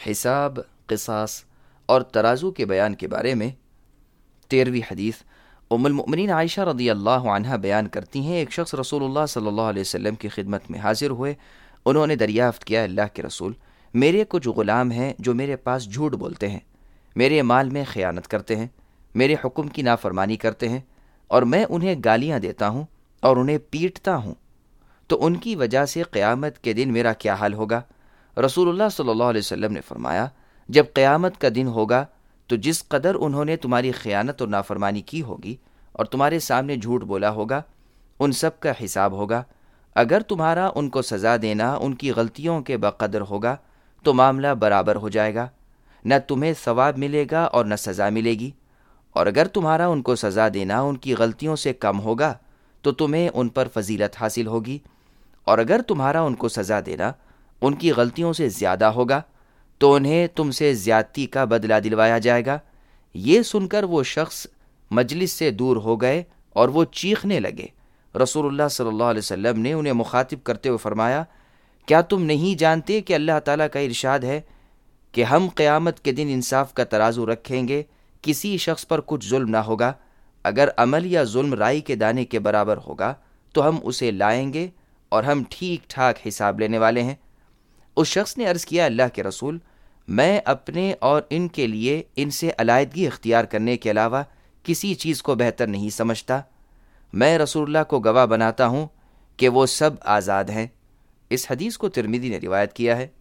حساب، قصاص اور ترازو کے بیان کے بارے میں 13ویں حدیث ام المؤمنین عائشہ رضی اللہ عنہا بیان کرتی ہیں، ایک شخص رسول اللہ صلی اللہ علیہ وسلم کی خدمت میں حاضر ہوئے۔ انہوں نے دریافت کیا، اللہ کے رسول، میرے کچھ غلام ہیں جو میرے پاس جھوٹ بولتے ہیں، میرے مال میں خیانت کرتے ہیں، میرے حکم کی نافرمانی کرتے ہیں، اور میں انہیں گالیاں دیتا ہوں اور انہیں پیٹتا ہوں، تو ان کی وجہ سے قیامت کے دن میرا کیا حال ہوگا؟ رسول اللہ صلی اللہ علیہ وسلم نے فرمایا، جب قیامت کا دن ہوگا تو جس قدر انہوں نے تمہاری خیانت اور نافرمانی کی ہوگی اور تمہارے سامنے جھوٹ بولا ہوگا، ان سب کا حساب ہوگا۔ اگر تمہارا ان کو سزا دینا ان کی غلطیوں کے بقدر ہوگا تو معاملہ برابر ہو جائے گا، نہ تمہیں ثواب ملے گا اور نہ سزا ملے گی، اور اگر تمہارا ان کو سزا دینا ان کی غلطیوں سے کم ہوگا تو تمہیں ان پر فضیلت حاصل ہوگی، اور اگر تمہارا ان کو سزا دینا ان کی غلطیوں سے زیادہ ہوگا تو انہیں تم سے زیادتی کا بدلہ دلوایا جائے گا۔ یہ سن کر وہ شخص مجلس سے دور ہو گئے اور وہ چیخنے لگے۔ رسول اللہ صلی اللہ علیہ وسلم نے انہیں مخاطب کرتے ہوئے فرمایا، کیا تم نہیں جانتے کہ اللہ تعالیٰ کا ارشاد ہے کہ ہم قیامت کے دن انصاف کا ترازو رکھیں گے، کسی شخص پر کچھ ظلم نہ ہوگا، اگر عمل یا ظلم رائی کے دانے کے برابر ہوگا تو ہم اسے لائیں گے اور ہم ٹھیک ٹھاک حساب لینے والے ہیں۔ اس شخص نے عرض کیا، اللہ کے رسول، میں اپنے اور ان کے لیے ان سے علیحدگی اختیار کرنے کے علاوہ کسی چیز کو بہتر نہیں سمجھتا۔ میں رسول اللہ کو گواہ بناتا ہوں کہ وہ سب آزاد ہیں۔ اس حدیث کو ترمذی نے روایت کیا ہے۔